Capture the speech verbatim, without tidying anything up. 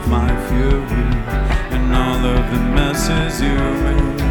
of my fury and all of the messes you made.